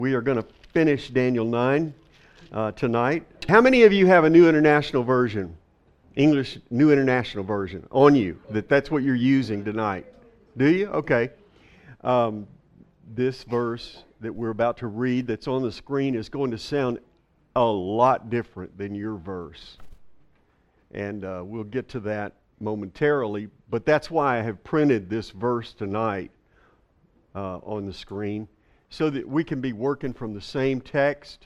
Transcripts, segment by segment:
We are going to finish Daniel 9 tonight. How many of you have a New International Version? English New International Version on you? That's what you're using tonight. Do you? Okay. This verse that we're about to read that's on the screen is going to sound a lot different than your verse. And we'll get to that momentarily. But that's why I have printed this verse tonight on the screen, so that we can be working from the same text.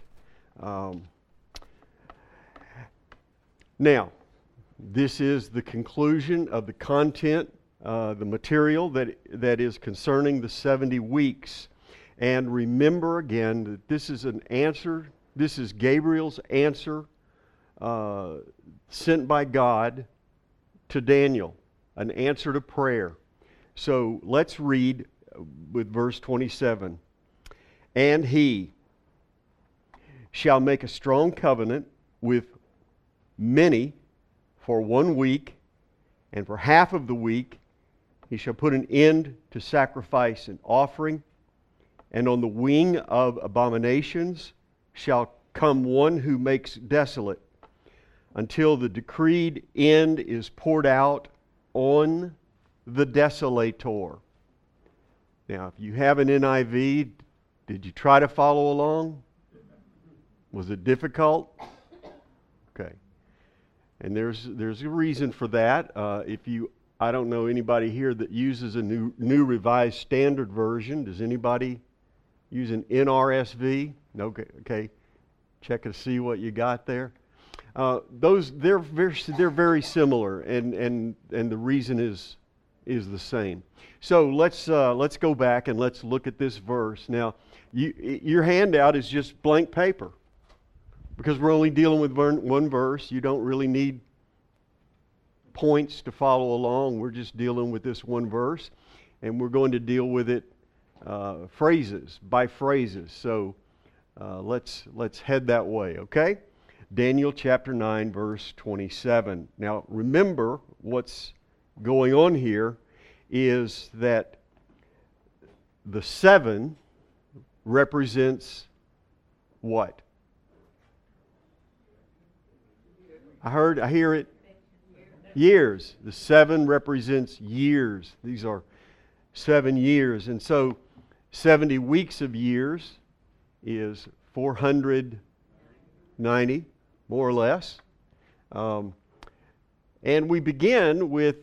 Now, this is the conclusion of the content, the material that is concerning the 70 weeks. And remember again that this is an answer, this is Gabriel's answer sent by God to Daniel, an answer to prayer. So let's read with verse 27. And he shall make a strong covenant with many for 1 week, and for half of the week he shall put an end to sacrifice and offering, and on the wing of abominations shall come one who makes desolate, until the decreed end is poured out on the desolator. Now, if you have an NIV, did you try to follow along? Was it difficult? Okay. And there's a reason for that. I don't know anybody here that uses a new Revised Standard Version. Does anybody use an NRSV? No. Okay. Check to see what you got there. They're very similar, and the reason is the same. So let's go back and let's look at this verse. Now, your handout is just blank paper, because we're only dealing with one verse. You don't really need points to follow along. We're just dealing with this one verse, and we're going to deal with it phrases by phrases. So let's head that way, okay? Daniel chapter 9, verse 27. Now, remember what's going on here is that the 7 represents what? I hear it. Years. The 7 represents years. These are 7 years. And so 70 weeks of years is 490, more or less. And we begin with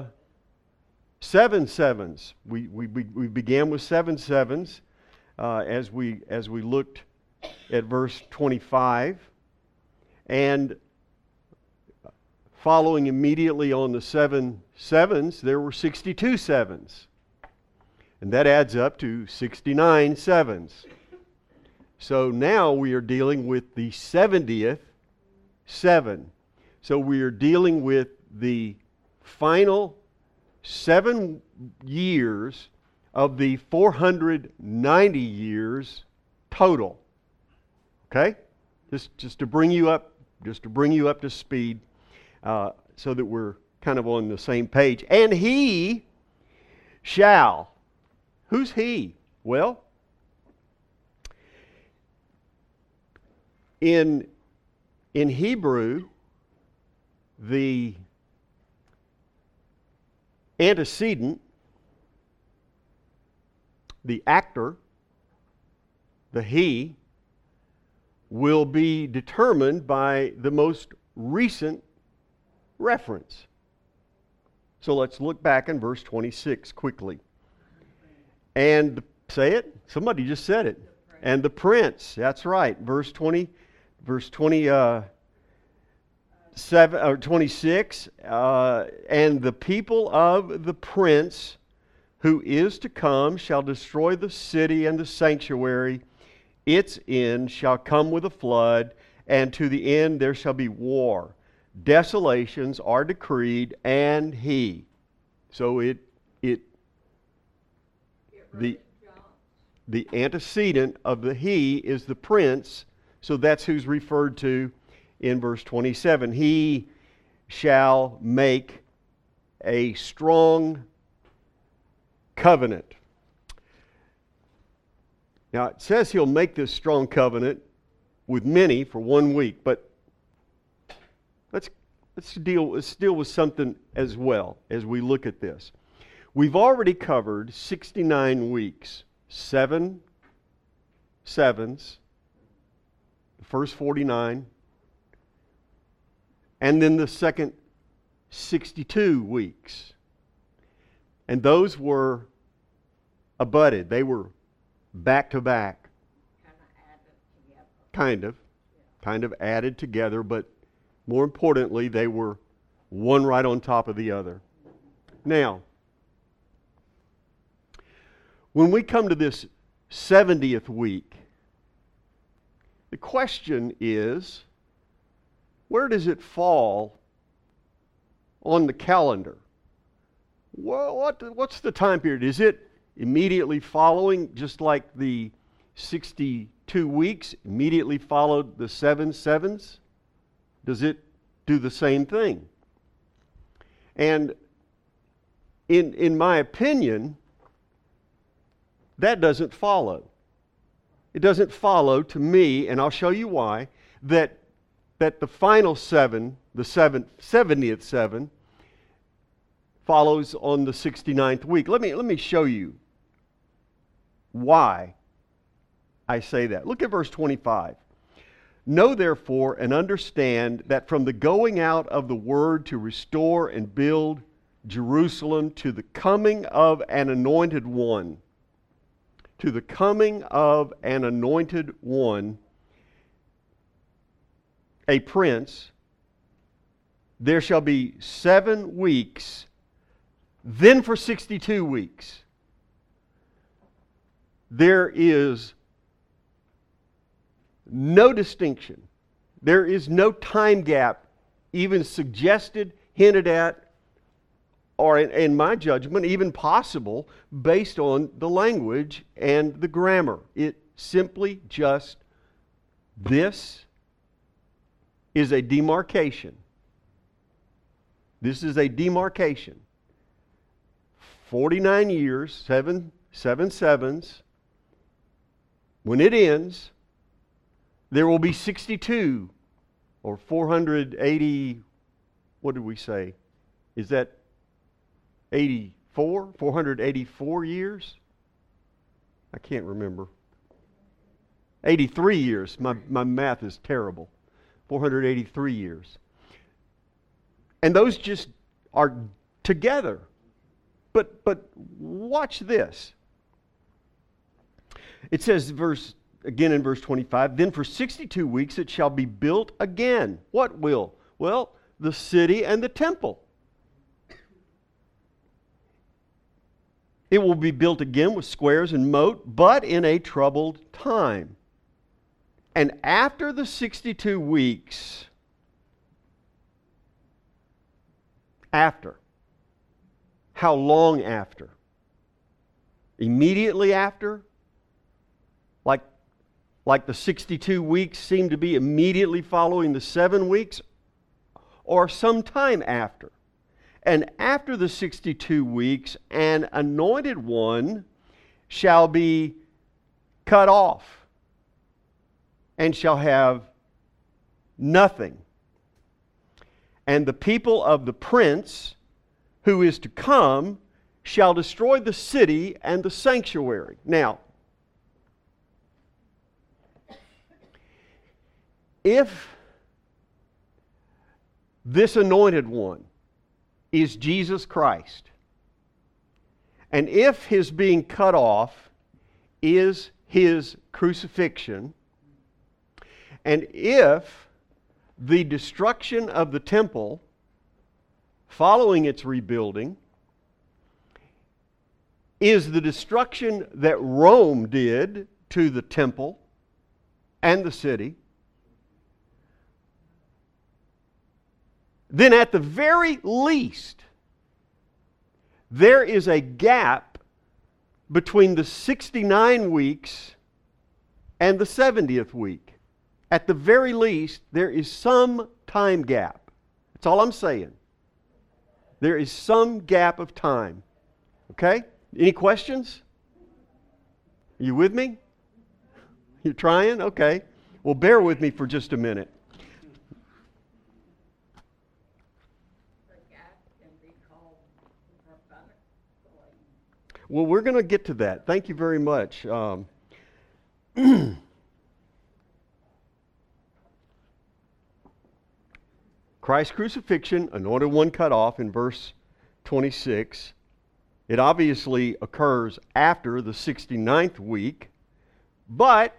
7 sevens. We began with 7 sevens as we looked at verse 25, and following immediately on the 7 sevens, there were 62 sevens, and that adds up to 69 sevens. So now we are dealing with the 70th 7. So we are dealing with the final 7 years of the 490 years total. Okay? Just to bring you up to speed, so that we're kind of on the same page. And he shall. Who's he? Well, in Hebrew, the antecedent, the actor, the he, will be determined by the most recent reference. So let's look back in verse 26 quickly. And say it. Somebody just said it. And the prince. That's right. Verse 27 or 26. And the people of the prince who is to come shall destroy the city and the sanctuary. Its end shall come with a flood, and to the end there shall be war. Desolations are decreed, and he. So the antecedent of the he is the prince, so that's who's referred to in verse 27. He shall make a strong covenant. Now, it says He'll make this strong covenant with many for 1 week, but let's deal with something as well as we look at this. We've already covered 69 weeks, 7 sevens, the first 49, and then the second 62 weeks. And those were abutted. They were back to back. Kind of added together, but more importantly, they were one right on top of the other. Now, when we come to this 70th week, the question is, where does it fall on the calendar? Well, what's the time period? Is it immediately following, just like the 62 weeks immediately followed the 7 sevens? Does it do the same thing? And in my opinion, that doesn't follow. It doesn't follow to me, and I'll show you why, that the final 7, the 70th 7, follows on the 69th week. Let me show you why I say that. Look at verse 25. Know therefore and understand that from the going out of the word to restore and build Jerusalem to the coming of an anointed one, to the coming of an anointed one, a prince, there shall be 7 weeks, then for 62 weeks. There is no distinction. There is no time gap even suggested, hinted at, or in my judgment, even possible based on the language and the grammar. It simply just, this is a demarcation. This is a demarcation. 49 years, 7 sevens. When it ends, there will be 62 or 480, what did we say? Is that 84? 484 years? I can't remember. 83 years. My math is terrible. 483 years. And those just are together. But watch this. It says again in verse 25, then for 62 weeks it shall be built again. What will? Well, the city and the temple. It will be built again with squares and moat, but in a troubled time. And after the 62 weeks, after. How long after? Immediately after? Like the 62 weeks seem to be immediately following the 7 weeks? Or sometime after? And after the 62 weeks, an anointed one shall be cut off and shall have nothing. And the people of the prince who is to come shall destroy the city and the sanctuary. Now, if this anointed one is Jesus Christ, and if his being cut off is his crucifixion, and if the destruction of the temple following its rebuilding is the destruction that Rome did to the temple and the city, then at the very least, there is a gap between the 69 weeks and the 70th week. At the very least, there is some time gap. That's all I'm saying. There is some gap of time. Okay? Any questions? Are you with me? You're trying? Okay. Well, bear with me for just a minute. Well, we're going to get to that. Thank you very much. Christ's crucifixion, anointed one cut off in verse 26. It obviously occurs after the 69th week, but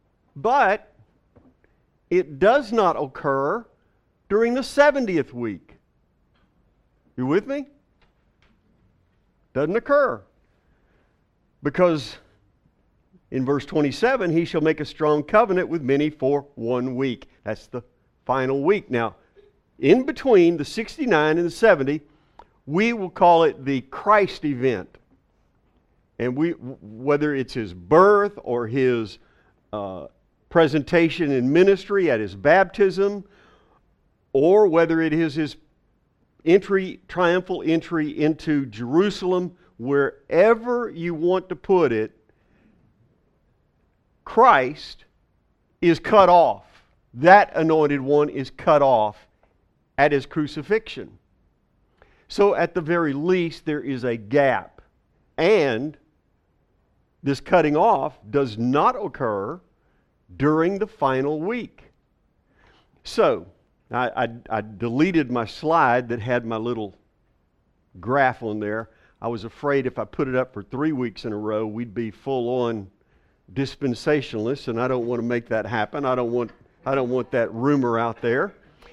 it does not occur during the 70th week. You with me? Doesn't occur. Because in verse 27, he shall make a strong covenant with many for 1 week. That's the final week. Now, in between the 69 and the 70, we will call it the Christ event. And whether it's his birth or his presentation in ministry at his baptism, or whether it is his triumphal entry into Jerusalem, wherever you want to put it, Christ is cut off. That anointed one is cut off at his crucifixion. So at the very least, there is a gap. And this cutting off does not occur during the final week. So, I deleted my slide that had my little graph on there. I was afraid if I put it up for 3 weeks in a row, we'd be full-on dispensationalists, and I don't want to make that happen. I don't want that rumor out there.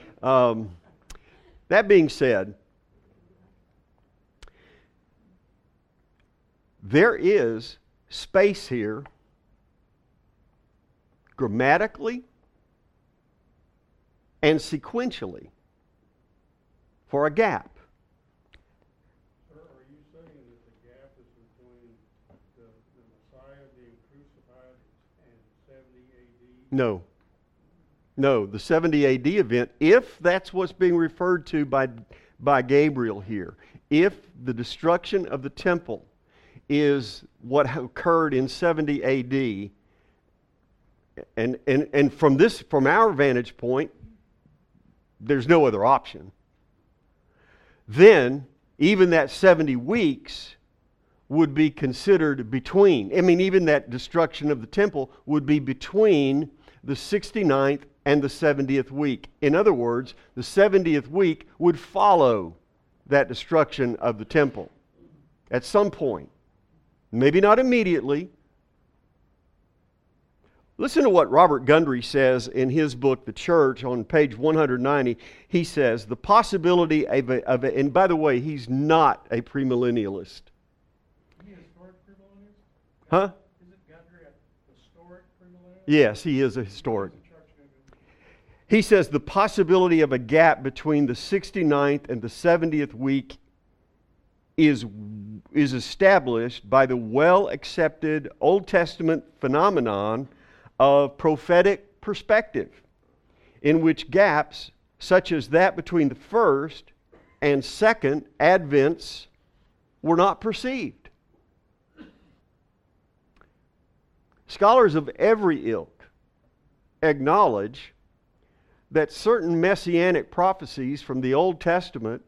That being said, there is space here, grammatically and sequentially, for a gap. Sir, are you saying that the gap is between the Messiah being crucified and 70 A.D.? No. No, the 70 AD event, if that's what's being referred to by Gabriel here, if the destruction of the temple is what occurred in 70 AD, and from our vantage point, there's no other option, then even that 70 weeks would be considered between. I mean, even that destruction of the temple would be between the 69th and the 70th week. In other words, the 70th week would follow that destruction of the temple at some point. Maybe not immediately. Listen to what Robert Gundry says in his book, The Church, on page 190. He says, the possibility of a and by the way, he's not a premillennialist. Is he a historic premillennialist? Huh? Is it Gundry a historic premillennialist? Yes, he is a historic. He says the possibility of a gap between the 69th and the 70th week is established by the well-accepted Old Testament phenomenon of prophetic perspective, in which gaps such as that between the first and second advents were not perceived. Scholars of every ilk acknowledge that certain messianic prophecies from the Old Testament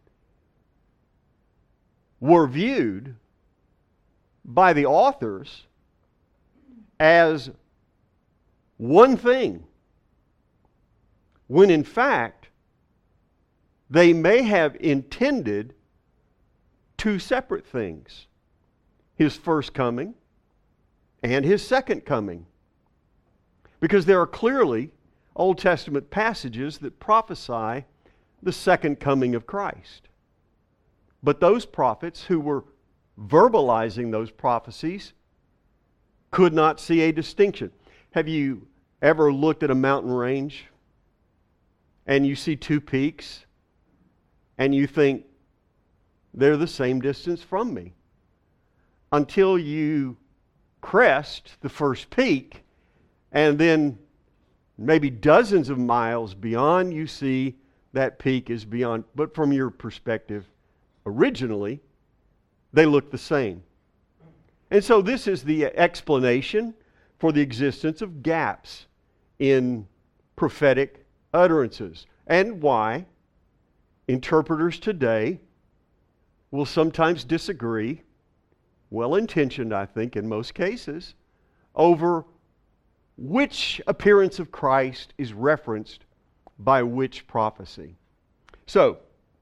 were viewed by the authors as one thing, when in fact they may have intended two separate things: his first coming and his second coming. Because there are clearly Old Testament passages that prophesy the second coming of Christ. But those prophets who were verbalizing those prophecies could not see a distinction. Have you ever looked at a mountain range and you see two peaks and you think they're the same distance from me? Until you crest the first peak, and then maybe dozens of miles beyond, you see that peak is beyond. But from your perspective, originally, they look the same. And so this is the explanation for the existence of gaps in prophetic utterances, and why interpreters today will sometimes disagree, well-intentioned, I think, in most cases, over which appearance of Christ is referenced by which prophecy. So,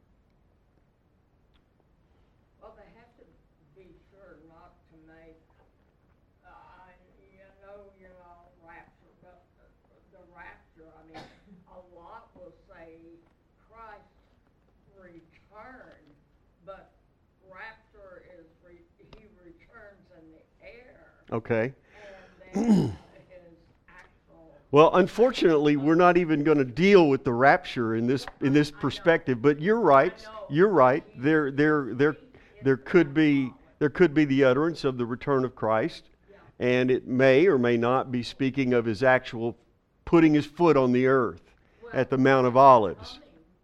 well, they have to be sure not to make, rapture, but the rapture, I mean, a lot will say Christ returned, but rapture is he returns in the air. okay. And then his actual. Well, unfortunately, we're not even going to deal with the rapture in this perspective. But you're right. You're right. There could be the utterance of the return of Christ, and it may or may not be speaking of his actual putting his foot on the earth at the Mount of Olives.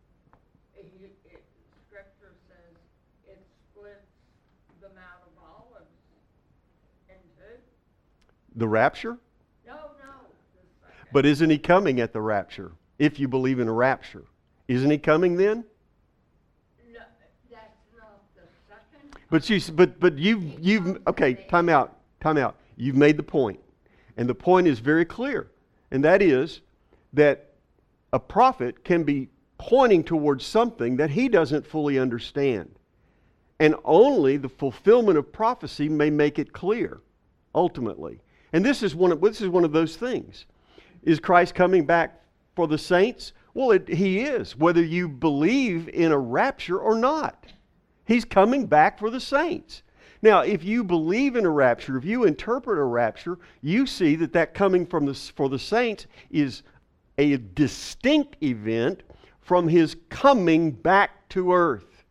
Scripture says it splits the Mount of Olives in two. The rapture? No. But isn't he coming at the rapture? If you believe in a rapture, isn't he coming then? No, that's not the second. But you've okay. Time out. You've made the point, and the point is very clear, and that is that a prophet can be pointing towards something that he doesn't fully understand, and only the fulfillment of prophecy may make it clear, ultimately. And this is one of those things. Is Christ coming back for the saints? Well, he is, whether you believe in a rapture or not. He's coming back for the saints. Now, if you believe in a rapture, if you interpret a rapture, you see that coming for the saints is a distinct event from his coming back to earth.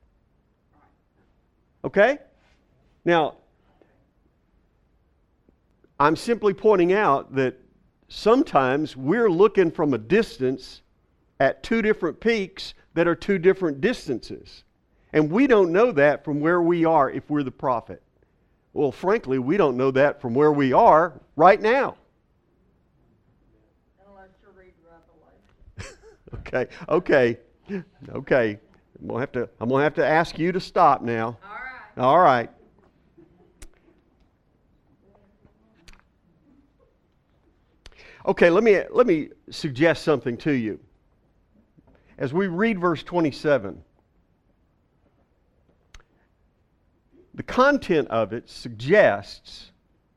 Okay? Now, I'm simply pointing out that sometimes we're looking from a distance at two different peaks that are two different distances. And we don't know that from where we are if we're the prophet. Well, frankly, we don't know that from where we are right now. Unless you read Revelation. Okay. I'm gonna have to ask you to stop now. All right. All right. Okay, let me suggest something to you. As we read verse 27, the content of it suggests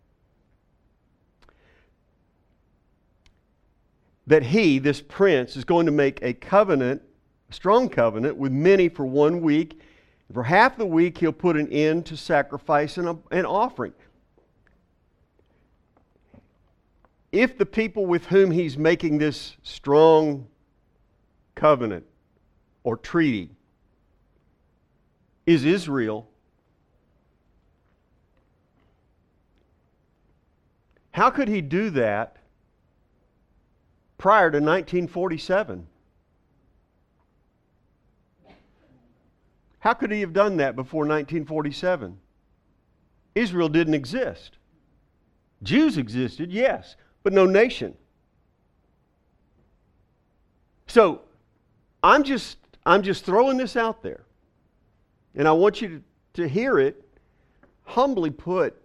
that he, this prince, is going to make a covenant, a strong covenant, with many for 1 week. For half the week, he'll put an end to sacrifice and offering. If the people with whom he's making this strong covenant or treaty is Israel, how could he do that prior to 1947? How could he have done that before 1947? Israel didn't exist. Jews existed, yes, but no nation. So, I'm just throwing this out there. And I want you to hear it humbly put.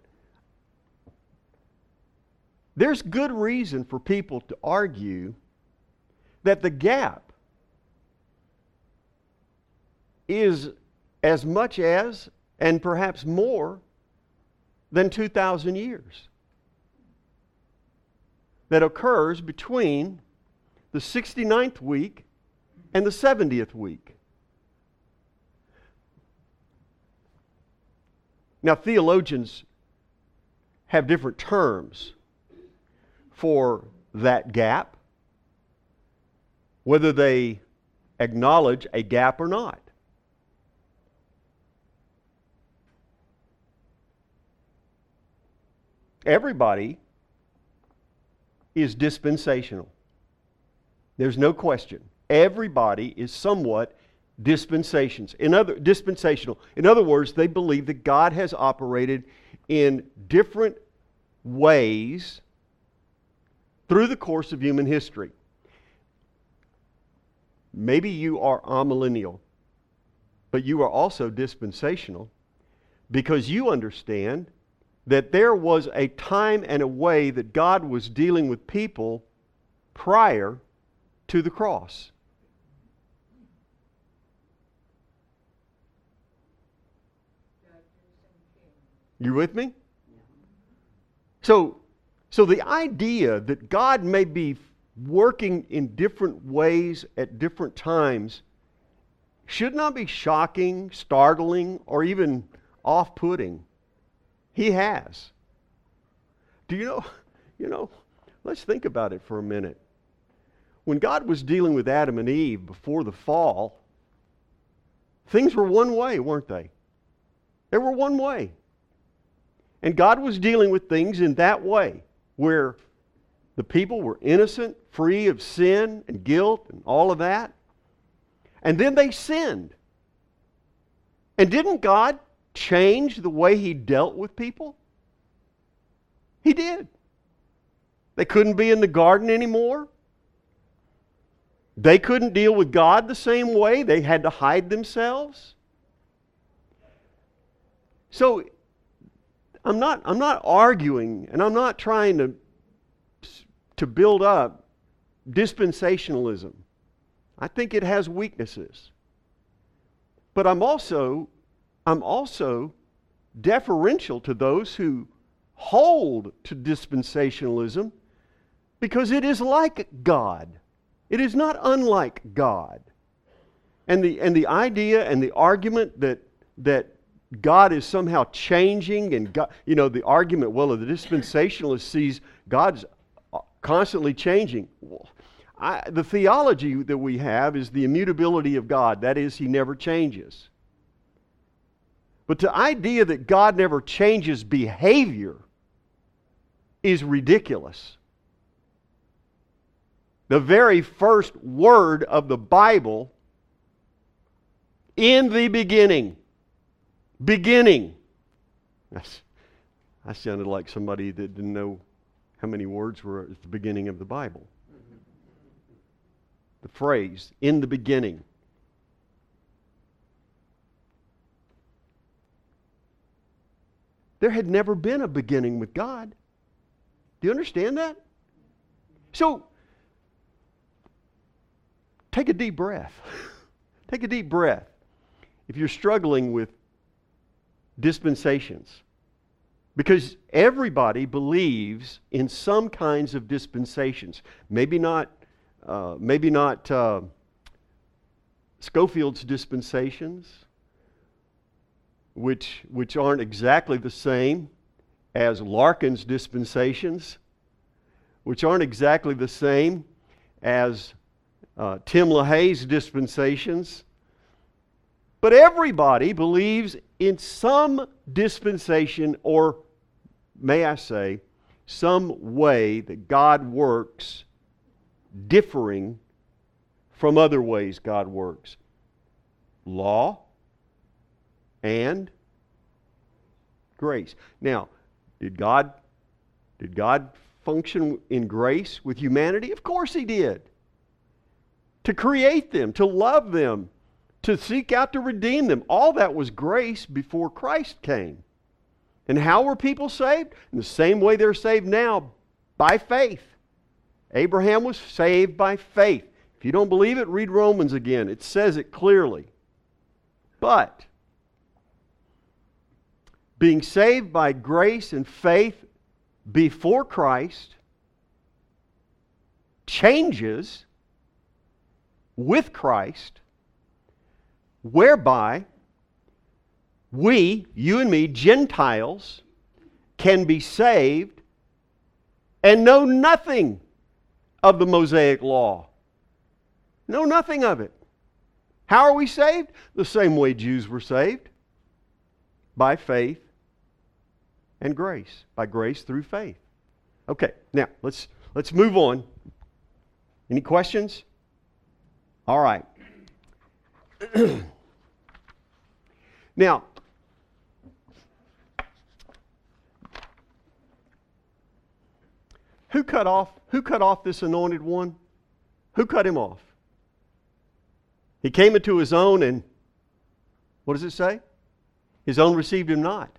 There's good reason for people to argue that the gap is as much as, and perhaps more, than 2,000 years that occurs between the 69th week and the 70th week. Now, theologians have different terms for that gap, whether they acknowledge a gap or not. Everybody is dispensational. There's no question. Everybody is somewhat dispensational. In other words, they believe that God has operated in different ways through the course of human history. Maybe you are amillennial, but you are also dispensational because you understand that there was a time and a way that God was dealing with people prior to the cross. You with me? So the idea that God may be working in different ways at different times should not be shocking, startling, or even off-putting. He has. Do you know, let's think about it for a minute. When God was dealing with Adam and Eve before the fall, things were one way, weren't they? They were one way. And God was dealing with things in that way, where the people were innocent, free of sin and guilt and all of that. And then they sinned. And didn't God change the way He dealt with people? He did. They couldn't be in the garden anymore. They couldn't deal with God the same way. They had to hide themselves. So I'm not arguing, and I'm not trying to build up dispensationalism. I think it has weaknesses. But I'm also deferential to those who hold to dispensationalism because it is like God. It is not unlike God. And the idea and the argument that God is somehow changing, and God, the argument, well, the dispensationalist sees God's constantly changing. The theology that we have is the immutability of God. That is, He never changes. But the idea that God never changes behavior is ridiculous. The very first word of the Bible, in the beginning. Beginning. I sounded like somebody that didn't know how many words were at the beginning of the Bible. The phrase, in the beginning. There had never been a beginning with God. Do you understand that? So, take a deep breath. Take a deep breath. If you're struggling with dispensations, because everybody believes in some kinds of dispensations. Maybe not Scofield's dispensations, which aren't exactly the same as Larkin's dispensations, which aren't exactly the same as Tim LaHaye's dispensations. But everybody believes in some dispensation, or may I say, some way that God works differing from other ways God works. Law and grace. Now, did God function in grace with humanity? Of course He did. To create them, to love them, to seek out to redeem them. All that was grace before Christ came. And how were people saved? In the same way they're saved now, by faith. Abraham was saved by faith. If you don't believe it, read Romans again. It says it clearly. But being saved by grace and faith before Christ changes with Christ, whereby we, you and me, Gentiles, can be saved and know nothing of the Mosaic law. Know nothing of it. How are we saved? The same way Jews were saved. By faith and grace. By grace through faith. Okay, now let's move on. Any questions? All right. Now, Who cut off this anointed one? Who cut him off? He came into his own, and what does it say? His own received him not.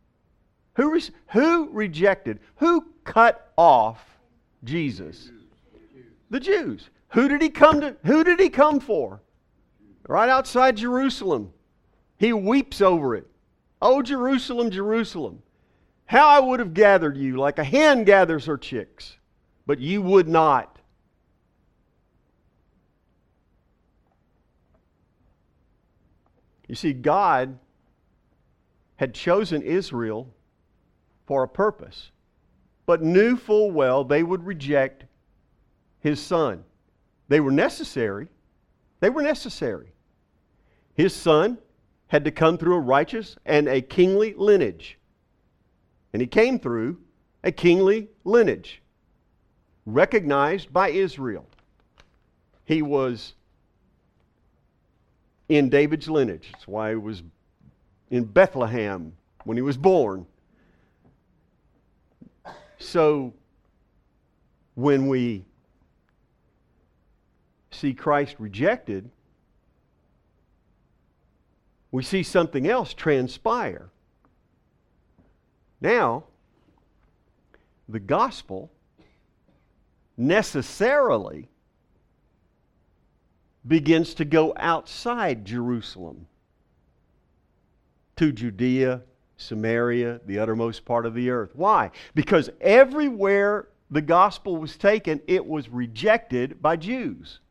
Who rejected? Who cut off Jesus? The Jews. Who did he come to? Who did he come for? Right outside Jerusalem. He weeps over it. Oh, Jerusalem, Jerusalem, how I would have gathered you like a hen gathers her chicks, but you would not. You see, God had chosen Israel for a purpose, but knew full well they would reject His Son. They were necessary. They were necessary. His Son had to come through a righteous and a kingly lineage. And He came through a kingly lineage, recognized by Israel. He was in David's lineage. That's why He was in Bethlehem when He was born. So, when we see Christ rejected, we see something else transpire. Now, the gospel necessarily begins to go outside Jerusalem to Judea, Samaria, the uttermost part of the earth. Why? Because everywhere the gospel was taken, it was rejected by Jews.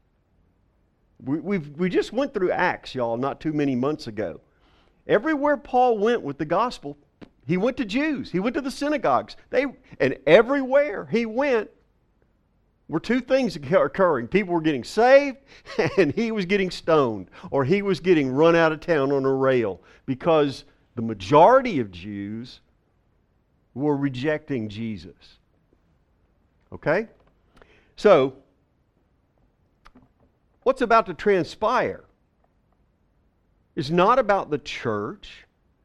We just went through Acts, y'all, not too many months ago. Everywhere Paul went with the gospel, he went to Jews. He went to the synagogues. And everywhere he went were two things occurring. People were getting saved, and he was getting stoned, or he was getting run out of town on a rail, because the majority of Jews were rejecting Jesus. Okay? So, what's about to transpire is not about the church.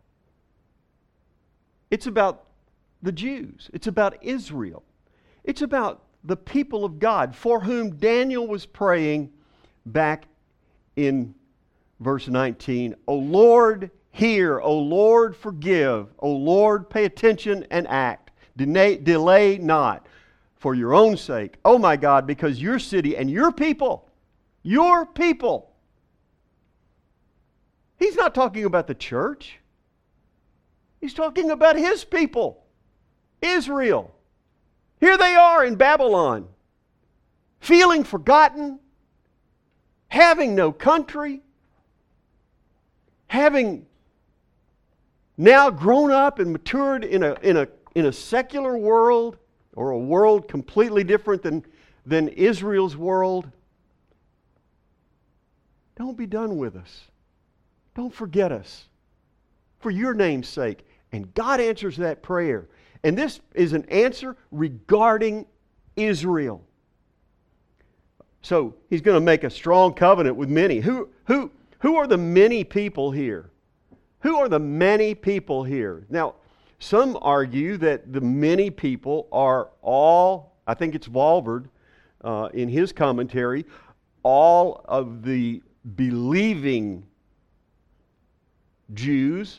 It's about the Jews. It's about Israel. It's about the people of God for whom Daniel was praying back in verse 19. O Lord, hear. O Lord, forgive. O Lord, pay attention and act. Delay not for your own sake. Oh my God, because your city and your people. He's not talking about the church. He's talking about His people, Israel. Here they are in Babylon, feeling forgotten, having no country, having now grown up and matured in a secular world, or a world completely different than Israel's world. Don't be done with us. Don't forget us. For your name's sake. And God answers that prayer. And this is an answer regarding Israel. So He's going to make a strong covenant with many. Who are the many people here? Who are the many people here? Now, some argue that the many people are all, I think it's Walvoord in his commentary, all of the believing Jews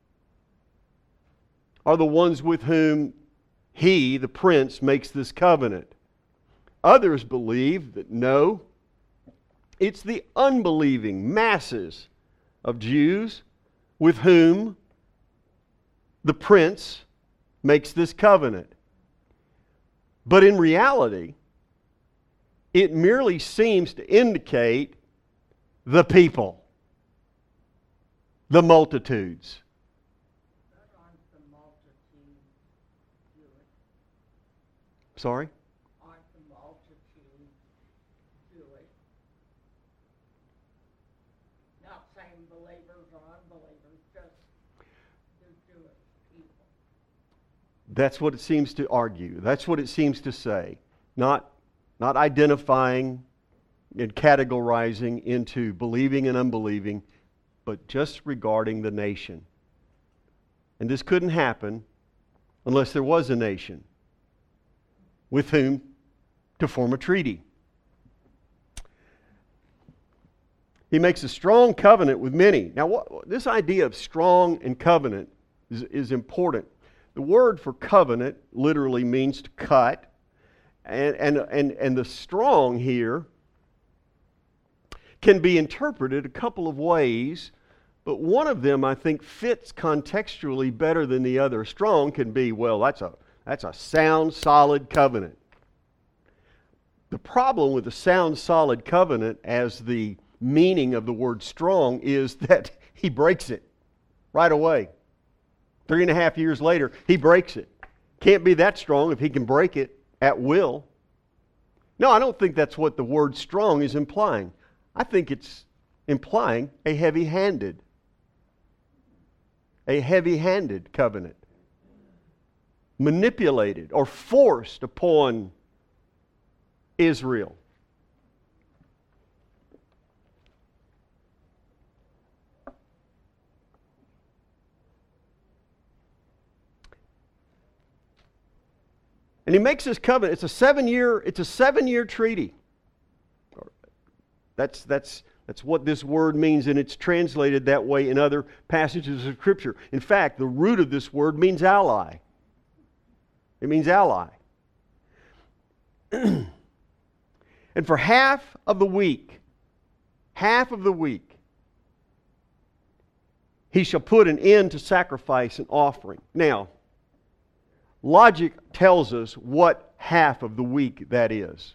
are the ones with whom he, the prince, makes this covenant. Others believe that no, it's the unbelieving masses of Jews with whom the prince makes this covenant. But in reality, it merely seems to indicate the people, the multitudes. Aren't the multitude Jewish? Sorry? Aren't the multitude Jewish? Not saying believers or unbelievers, just the Jewish people. That's what it seems to argue. That's what it seems to say. Not identifying and categorizing into believing and unbelieving, but just regarding the nation. And this couldn't happen unless there was a nation. with whom to form a treaty. He makes a strong covenant with many. Now, this idea of strong and covenant is important. The word for covenant literally means to cut. And the strong here can be interpreted a couple of ways, but one of them I think fits contextually better than the other. Strong can be, well, that's a sound, solid covenant. The problem with a sound, solid covenant as the meaning of the word strong is that he breaks it right away. 3.5 years later, he breaks it. Can't be that strong if he can break it at will. No, I don't think that's what the word strong is implying. I think it's implying a heavy-handed covenant. Manipulated or forced upon Israel. And he makes this covenant. It's a 7-year treaty. That's what this word means, and it's translated that way in other passages of Scripture. In fact, the root of this word means ally. It means ally. And for half of the week, he shall put an end to sacrifice and offering. Now, logic tells us what half of the week that is.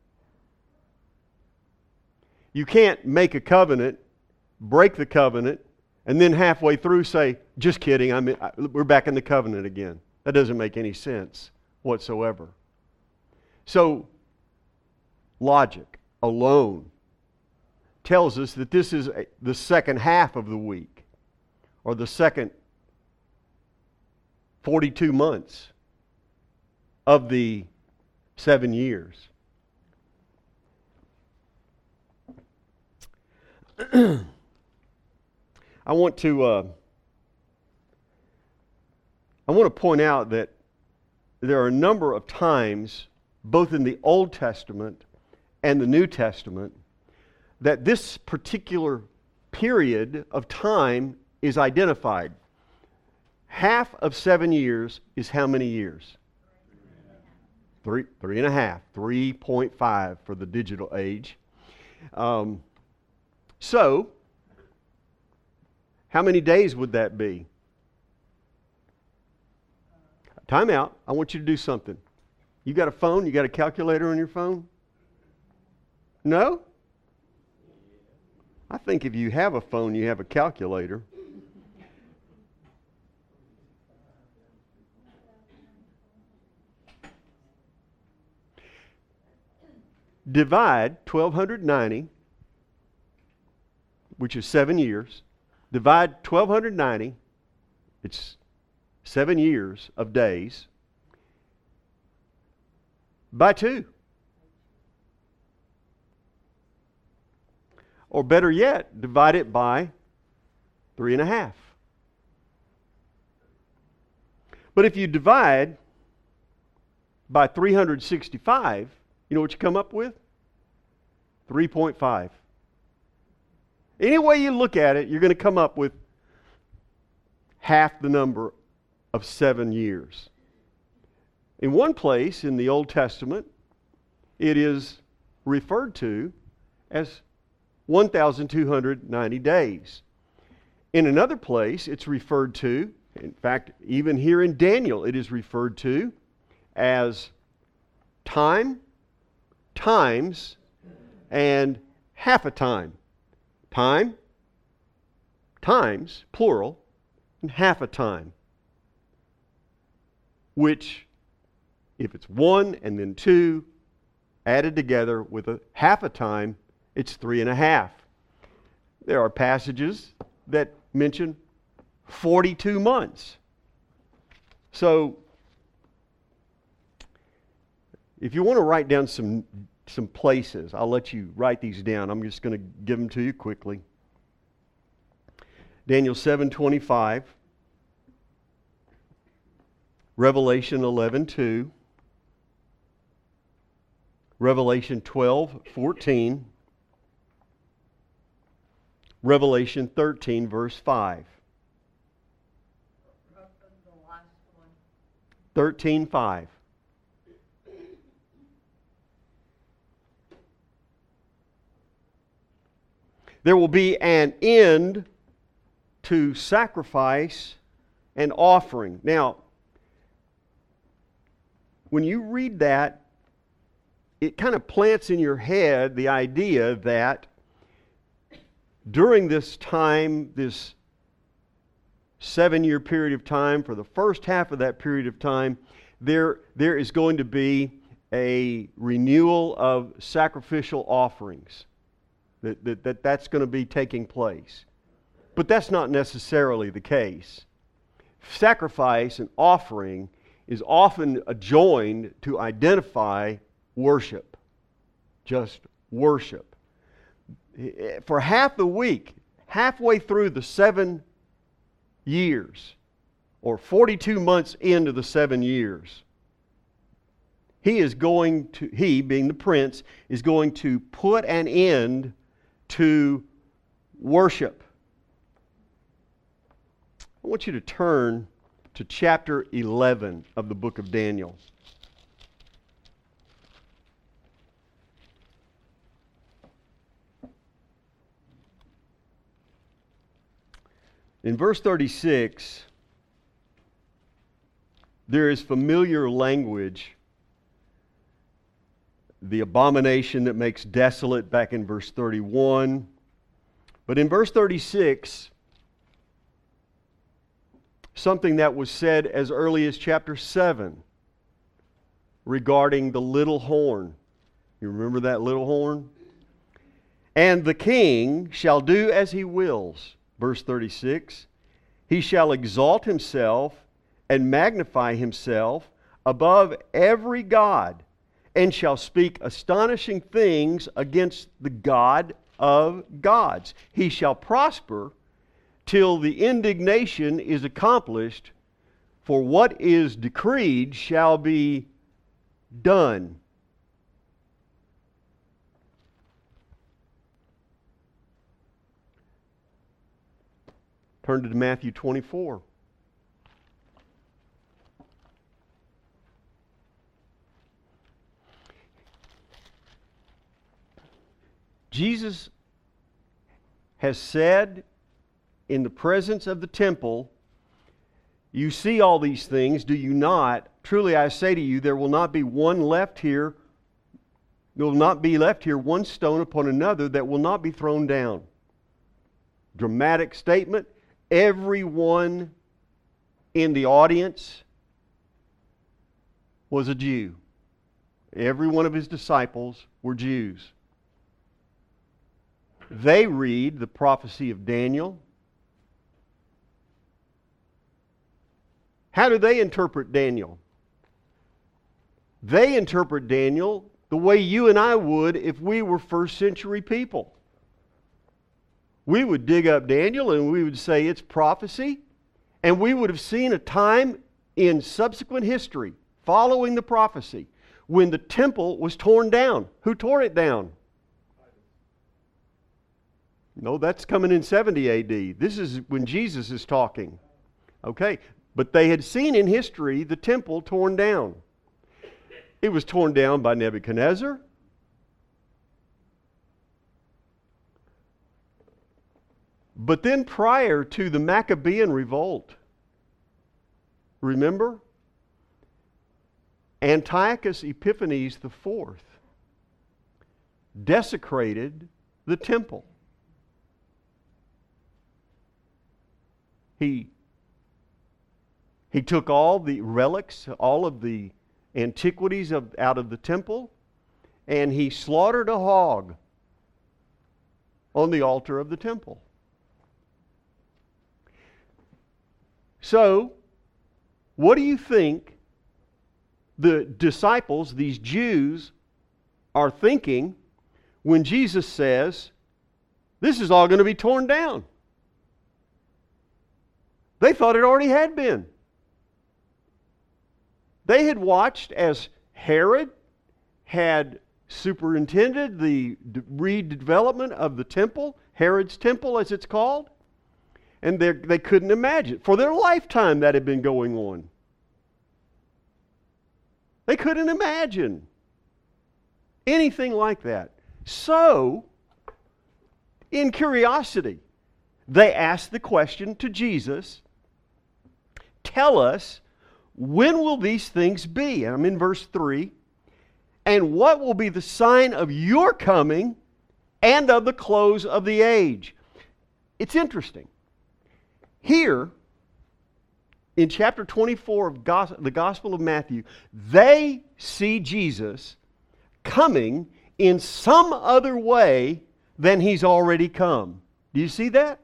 You can't make a covenant, break the covenant, and then halfway through say, just kidding, we're back in the covenant again. That doesn't make any sense whatsoever. So, logic alone tells us that this is the second half of the week, or the second 42 months of the 7 years. I want to point out that there are a number of times, both in the Old Testament and the New Testament, that this particular period of time is identified. Half of 7 years is how many years? 3.5, 3.5 for the digital age. So, how many days would that be? Time out. I want you to do something. You got a phone? You got a calculator on your phone? No? I think if you have a phone, you have a calculator. Divide 1,290, which is 7 years. Divide 1,290, it's 7 years of days, by 2. Or better yet, divide it by 3.5. But if you divide by 365, you know what you come up with? 3.5. Any way you look at it, you're going to come up with half the number of 7 years. In one place in the Old Testament, it is referred to as 1,290 days. In another place, it's referred to, in fact, even here in Daniel, it is referred to as time, times, and half a time. Time, times, plural, and half a time. Which, if it's 1 and then 2 added together with a half a time, it's 3.5. There are passages that mention 42 months. So, if you want to write down some places, I'll let you write these down. I'm just going to give them to you quickly. Daniel 7:25, Revelation 11:2, Revelation 12:14. Revelation 13, verse 5. The last one. 13:5. There will be an end to sacrifice and offering. Now, when you read that, it kind of plants in your head the idea that during this time, this 7-year period of time, for the first half of that period of time, there is going to be a renewal of sacrificial offerings. That's going to be taking place. But that's not necessarily the case. Sacrifice and offering is often adjoined to identify worship. Just worship. For half the week, halfway through the 7 years, or 42 months into the 7 years, he, being the prince, is going to put an end to worship. I want you to turn to chapter 11 of the book of Daniel. In verse 36, there is familiar language. The abomination that makes desolate back in verse 31. But in verse 36, something that was said as early as chapter 7 regarding the little horn. You remember that little horn? And the king shall do as he wills. Verse 36, he shall exalt himself and magnify himself above every god, and shall speak astonishing things against the God of gods. He shall prosper till the indignation is accomplished, for what is decreed shall be done. Turn to Matthew 24. Jesus has said in the presence of the temple, you see all these things, do you not? Truly I say to you, there will not be one left here, there will not be left here one stone upon another that will not be thrown down. Dramatic statement. Everyone in the audience was a Jew. Every one of his disciples were Jews. They read the prophecy of Daniel. How do they interpret Daniel? They interpret Daniel the way you and I would if we were first century people. We would dig up Daniel and we would say it's prophecy, and we would have seen a time in subsequent history following the prophecy when the temple was torn down. Who tore it down? No, that's coming in 70 AD. This is when Jesus is talking. Okay, but they had seen in history the temple torn down. It was torn down by Nebuchadnezzar. But then prior to the Maccabean revolt, remember? Antiochus Epiphanes IV desecrated the temple. He took all the relics, all of the antiquities out of the temple, and he slaughtered a hog on the altar of the temple. So, what do you think the disciples, these Jews, are thinking when Jesus says, this is all going to be torn down? They thought it already had been. They had watched as Herod had superintended the redevelopment of the temple, Herod's temple as it's called. And they couldn't imagine. For their lifetime that had been going on. They couldn't imagine anything like that. So, in curiosity, they asked the question to Jesus, tell us, when will these things be? And I'm in verse 3. And what will be the sign of your coming and of the close of the age? It's interesting. Here, in chapter 24 of the Gospel of Matthew, they see Jesus coming in some other way than He's already come. Do you see that?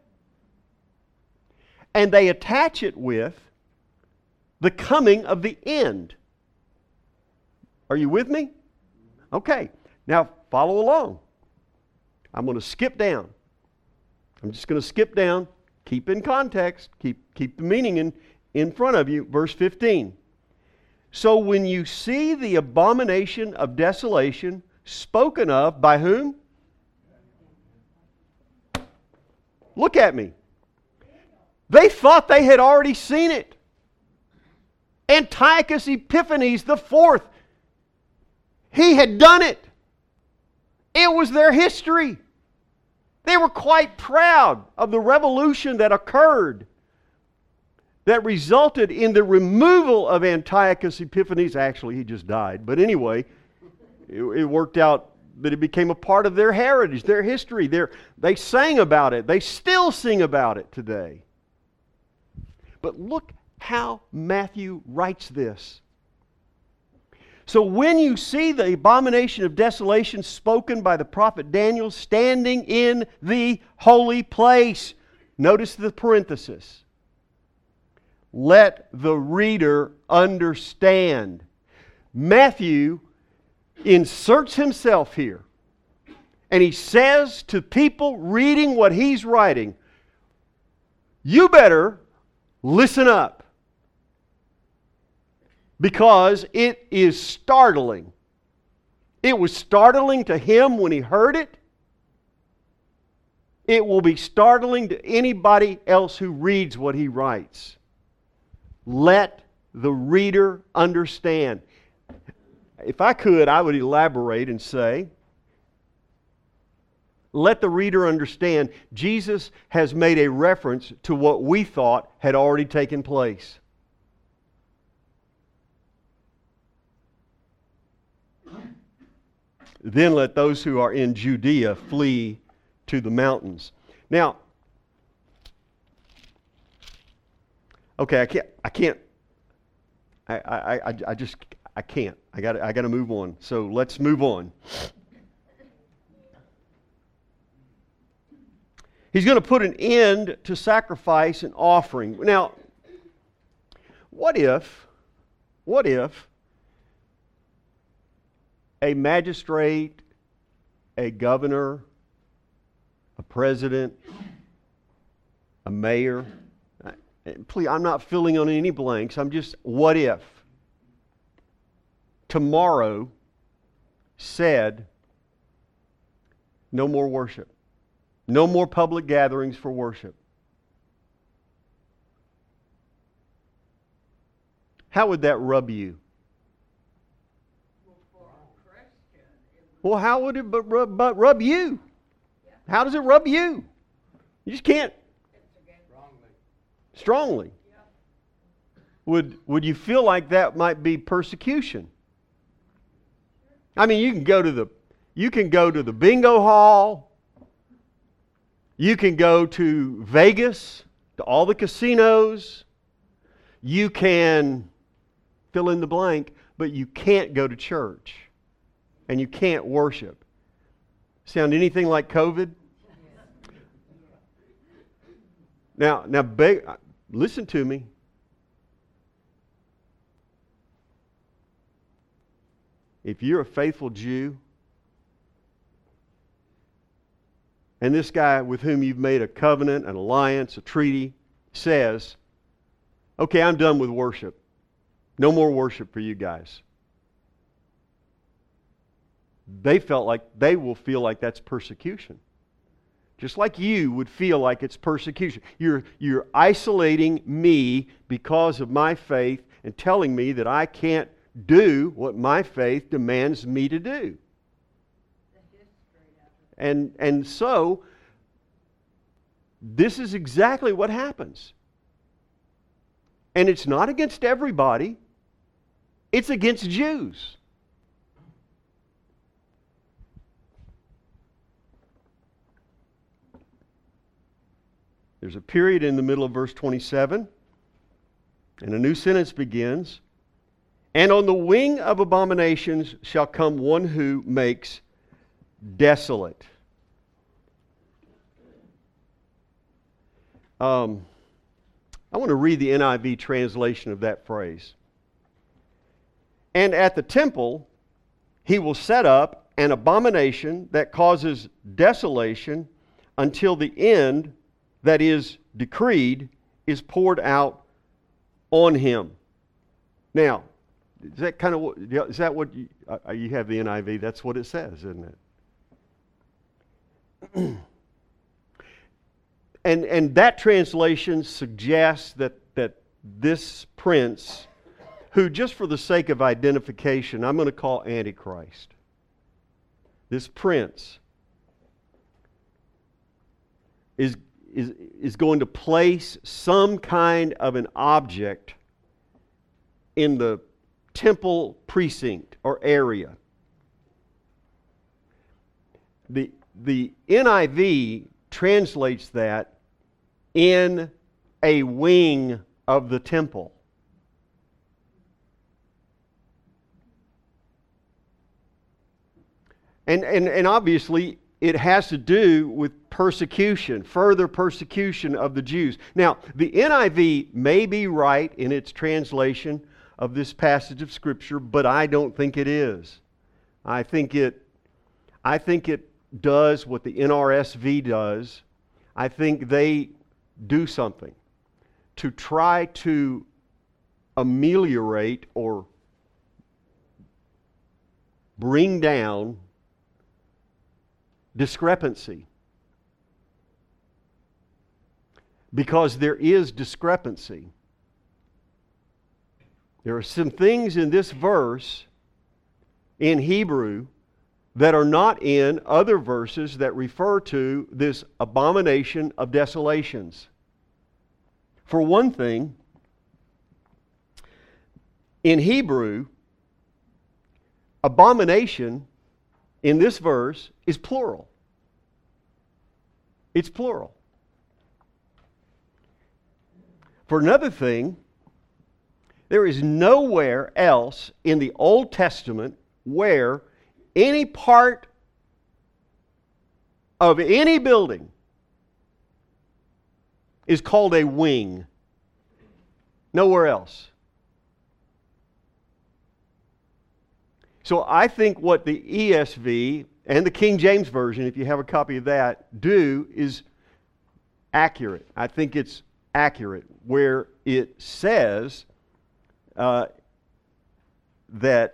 And they attach it with the coming of the end. Are you with me? Okay. Now, follow along. I'm going to skip down. I'm just going to skip down. Keep in context. Keep the meaning in front of you. Verse 15. So when you see the abomination of desolation spoken of by whom? Look at me. They thought they had already seen it. Antiochus Epiphanes IV, he had done it. It was their history. They were quite proud of the revolution that occurred that resulted in the removal of Antiochus Epiphanes. Actually, he just died. But anyway, it worked out that it became a part of their heritage, their history. They sang about it. They still sing about it today. But look how Matthew writes this. So when you see the abomination of desolation spoken by the prophet Daniel standing in the holy place, notice the parenthesis. Let the reader understand. Matthew inserts himself here. And he says to people reading what he's writing, you better listen up. Because it is startling. It was startling to him when he heard it. It will be startling to anybody else who reads what he writes. Let the reader understand. If I could, I would elaborate and say, let the reader understand Jesus has made a reference to what we thought had already taken place. Then let those who are in Judea flee to the mountains. Now, okay, I can't. I can't. I got to move on. So let's move on. He's going to put an end to sacrifice and offering. Now, what if a magistrate, a governor, a president, a mayor, please, I'm not filling on any blanks, I'm just, what if tomorrow said, no more worship, no more public gatherings for worship? How would that rub you? Well, how would it but rub you? How does it rub you? You just can't. Strongly. Would you feel like that might be persecution? I mean, you can go to the bingo hall. You can go to Vegas, to all the casinos. You can fill in the blank, but you can't go to church. And you can't worship. Sound anything like COVID? Now, listen to me. If you're a faithful Jew, and this guy with whom you've made a covenant, an alliance, a treaty, says, okay, I'm done with worship. No more worship for you guys. they will feel like that's persecution. Just like you would feel like it's persecution. You're isolating me because of my faith and telling me that I can't do what my faith demands me to do. And so, this is exactly what happens. And it's not against everybody. It's against Jews. There's a period in the middle of verse 27, and a new sentence begins. And on the wing of abominations shall come one who makes desolate. I want to read the NIV translation of that phrase. And at the temple he will set up an abomination that causes desolation until the end that is decreed is poured out on him. Now, is that kind of what, is that what you have the NIV? That's what it says, isn't it? And that translation suggests that this prince, who just for the sake of identification, I'm going to call Antichrist. This prince is going to place some kind of an object in the temple precinct or area. The NIV translates that in a wing of the temple. And obviously it has to do with persecution, further persecution of the Jews. Now, the NIV may be right in its translation of this passage of Scripture, but I don't think it is. I think it does what the NRSV does. I think they do something to try to ameliorate or bring down discrepancy. Because there is discrepancy. There are some things in this verse in Hebrew that are not in other verses that refer to this abomination of desolations. For one thing, in Hebrew, abomination in this verse is plural. It's plural. For another thing, there is nowhere else in the Old Testament where any part of any building is called a wing. Nowhere else. So I think what the ESV and the King James Version, if you have a copy of that, do is accurate. I think it's accurate where it says that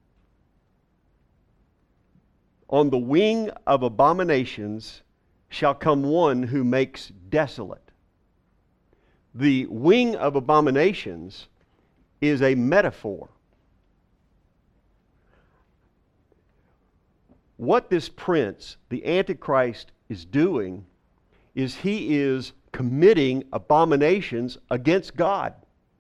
on the wing of abominations shall come one who makes desolate. The wing of abominations is a metaphor. What this prince, the Antichrist, is doing is he is committing abominations against God.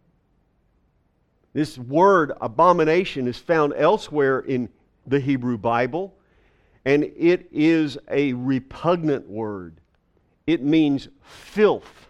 This word abomination is found elsewhere in the Hebrew Bible, and it is a repugnant word. It means filth.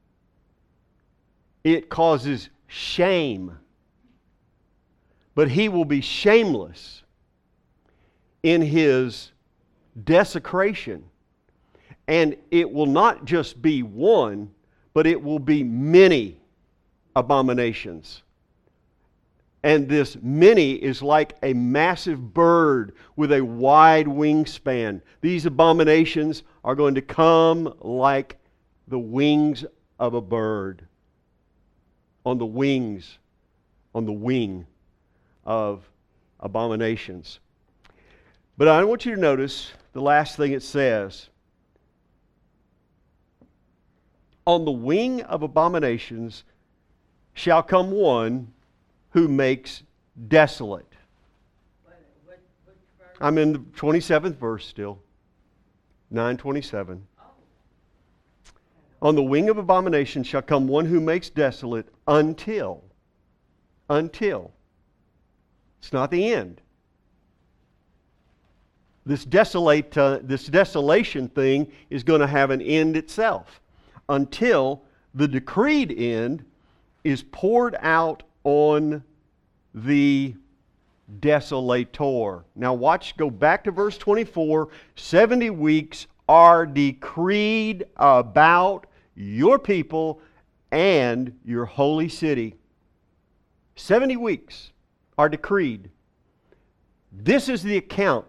It causes shame. But he will be shameless in his desecration. And it will not just be one, but it will be many abominations. And this many is like a massive bird with a wide wingspan. These abominations are going to come like the wings of a bird. On the wing of abominations. But I want you to notice the last thing it says. On the wing of abominations shall come one who makes desolate. Which verse? I'm in the 27th verse still. 9:27. On the wing of abomination shall come one who makes desolate until. It's not the end. This desolation thing is going to have an end itself until the decreed end is poured out on the desolator. Now watch, go back to verse 24. 70 weeks are decreed about your people and your holy city. 70 weeks are decreed. This is the account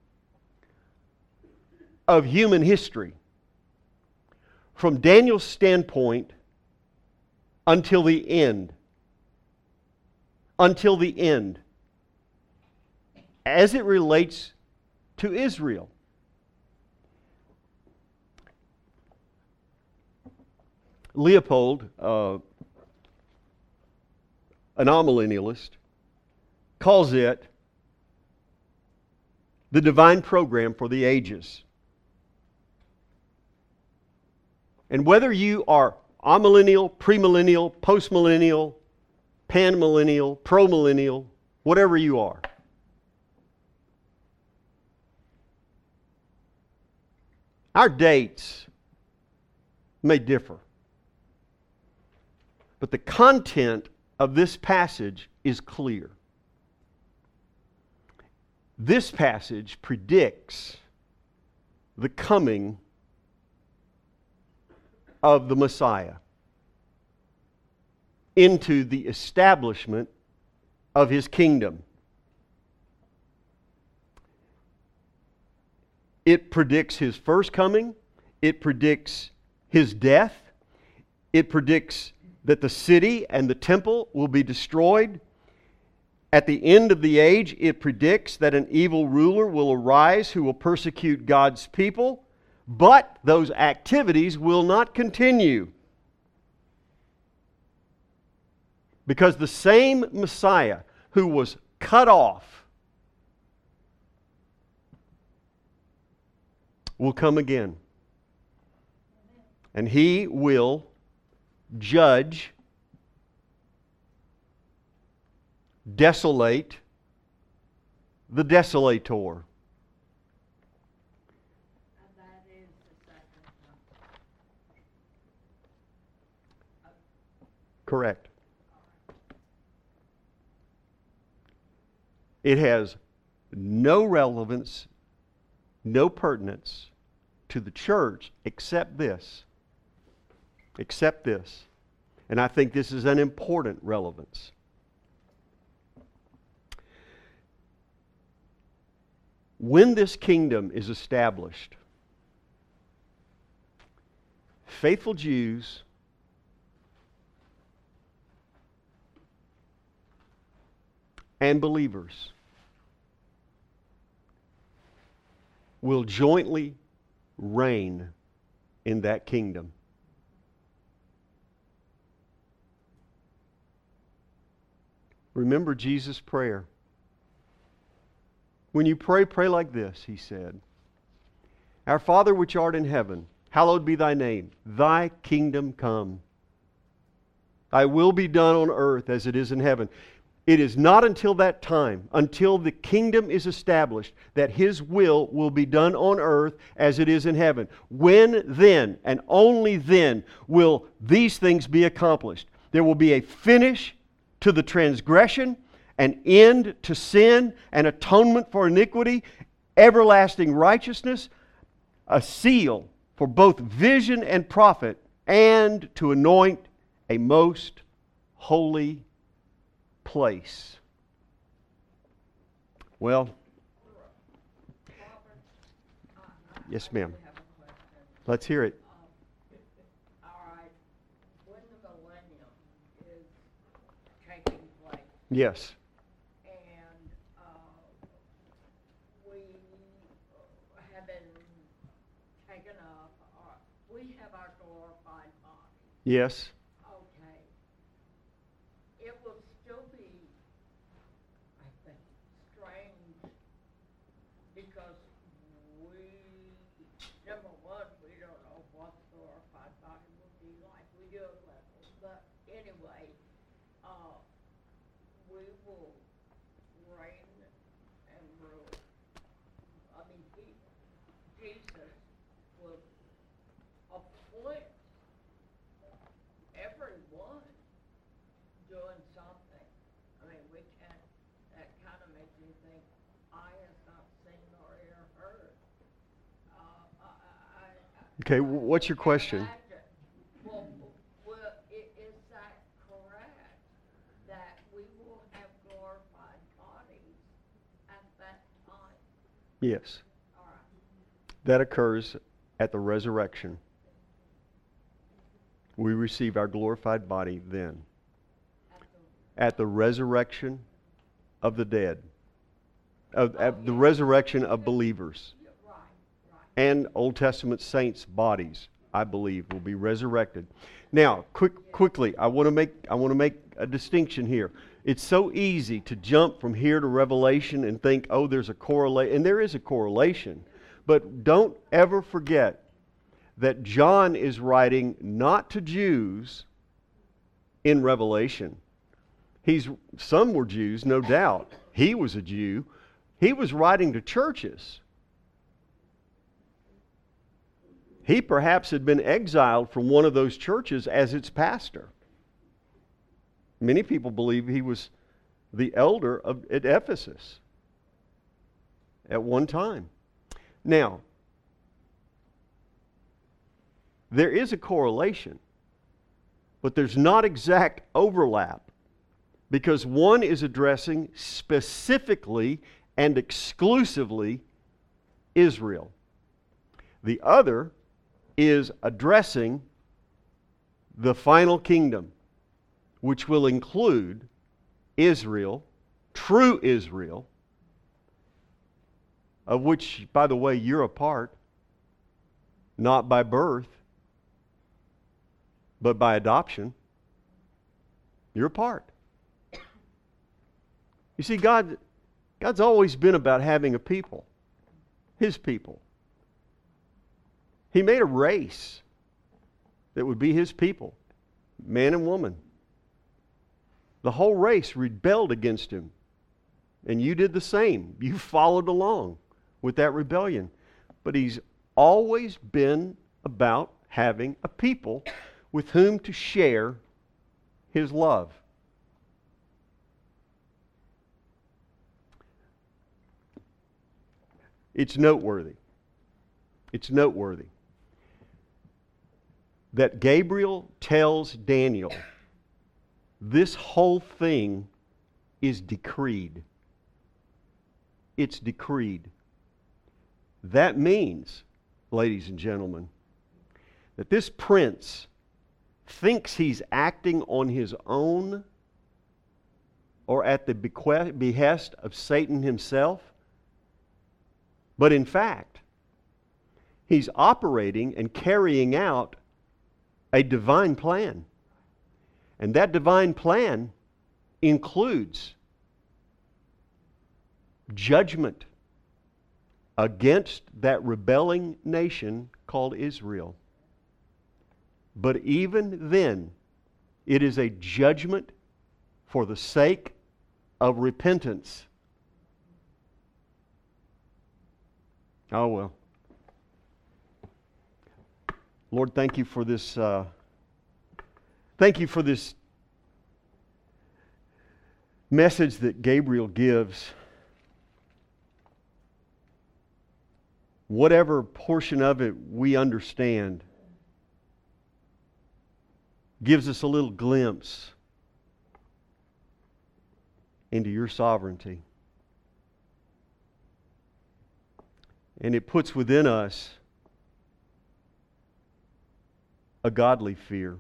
of human history from Daniel's standpoint until the end. Until the end. As it relates to Israel. Leopold, an amillennialist, calls it the divine program for the ages. And whether you are amillennial, premillennial, postmillennial, panmillennial, premillennial, whatever you are, our dates may differ. But the content of this passage is clear. This passage predicts the coming of the Messiah into the establishment of His kingdom. It predicts His first coming. It predicts His death. It predicts that the city and the temple will be destroyed. At the end of the age, it predicts that an evil ruler will arise who will persecute God's people, but those activities will not continue. Because the same Messiah who was cut off will come again. And He will judge, desolate the desolator. And that is the second one. Correct. It has no relevance, no pertinence to the church except this. Except this. And I think this is an important relevance. When this kingdom is established, faithful Jews and believers will jointly reign in that kingdom. Remember Jesus' prayer. When you pray, pray like this, He said. Our Father which art in heaven, hallowed be Thy name. Thy kingdom come. Thy will be done on earth as it is in heaven. It is not until that time, until the kingdom is established, that His will be done on earth as it is in heaven. When then, and only then, will these things be accomplished. There will be a finish to the transgression, an end to sin, an atonement for iniquity, everlasting righteousness, a seal for both vision and prophet, and to anoint a most holy place. Well, yes, ma'am. I have a question. Let's hear it. All right, when the millennium is taking place, Yes. and we taken up, we have our glorified body. Yes. Okay. It will still be, I think, strange because number one, we don't know what the glorified body will be like. We do it levels, but anyway, we will reign and rule. I mean, Jesus will appoint everyone doing something. I mean, we can't, that kind of makes me think, eye has not seen nor ear heard. Okay, what's your question? Imagine. Well, is that correct, that we will have glorified bodies at that time? Yes. All right. That occurs at the resurrection. We receive our glorified body then. At the resurrection of the dead. At the resurrection of believers. Right. And Old Testament saints' bodies, I believe, will be resurrected. Now, quickly, I want to make a distinction here. It's so easy to jump from here to Revelation and think, oh, there's a correlation, and there is a correlation. But don't ever forget that John is writing not to Jews in Revelation. Some were Jews, no doubt. He was a Jew. He was writing to churches. He perhaps had been exiled from one of those churches as its pastor. Many people believe he was the elder at Ephesus at one time. Now, there is a correlation, but there's not exact overlap because one is addressing specifically and exclusively Israel. The other is addressing the final kingdom, which will include Israel, true Israel, of which, by the way, you're a part, not by birth, but by adoption. You're a part. You see, God's always been about having a people, His people. He made a race that would be His people, man and woman. The whole race rebelled against Him, and you did the same. You followed along with that rebellion. But He's always been about having a people with whom to share His love. It's noteworthy. It's noteworthy that Gabriel tells Daniel, this whole thing is decreed. It's decreed. That means, ladies and gentlemen, that this prince thinks he's acting on his own or at the behest of Satan himself, but in fact, he's operating and carrying out a divine plan. And that divine plan includes judgment against that rebelling nation called Israel. But even then, it is a judgment for the sake of repentance. Oh well. Lord, thank you for this. Thank you for this message that Gabriel gives. Whatever portion of it we understand gives us a little glimpse into your sovereignty. And it puts within us a godly fear,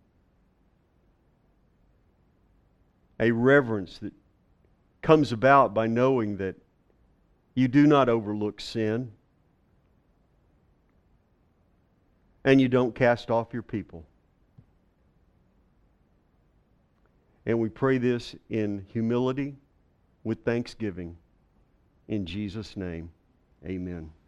a reverence that comes about by knowing that you do not overlook sin. and you don't cast off your people. And we pray this in humility with thanksgiving. In Jesus' name, amen.